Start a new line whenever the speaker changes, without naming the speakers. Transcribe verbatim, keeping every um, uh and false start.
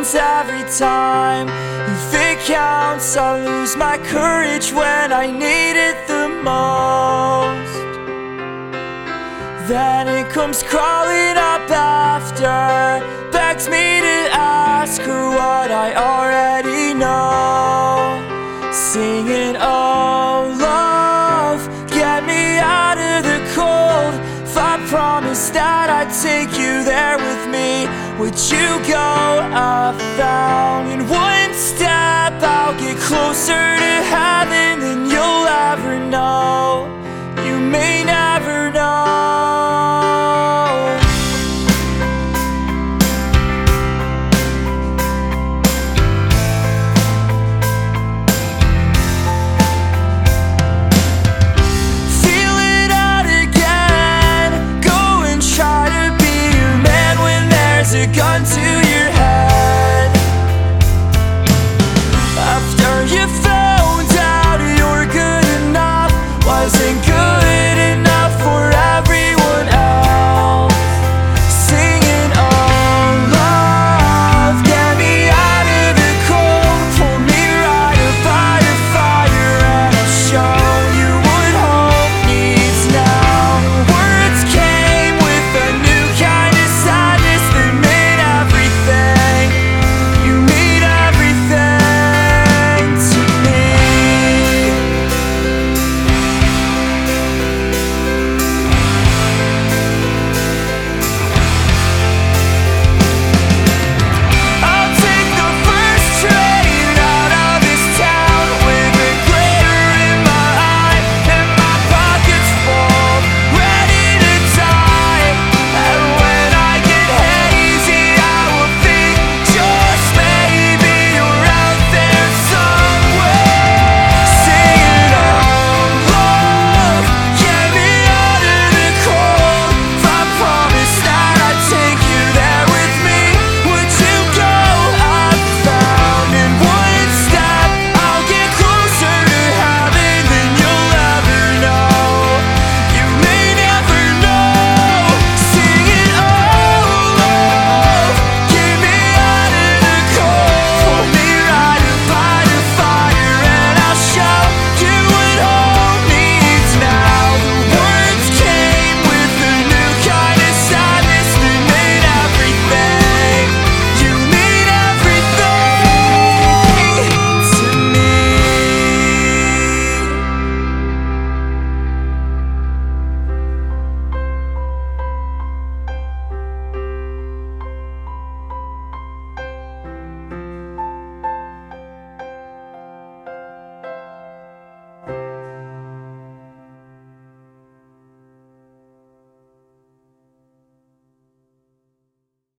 comes every time. If it counts, I lose my courage when I need it the most. Then it comes crawling up after, begs me to ask her what I already know, singing, oh love, get me out of the cold. If I promised that I'd take you there with me, would you go? I found in one step I'll get closer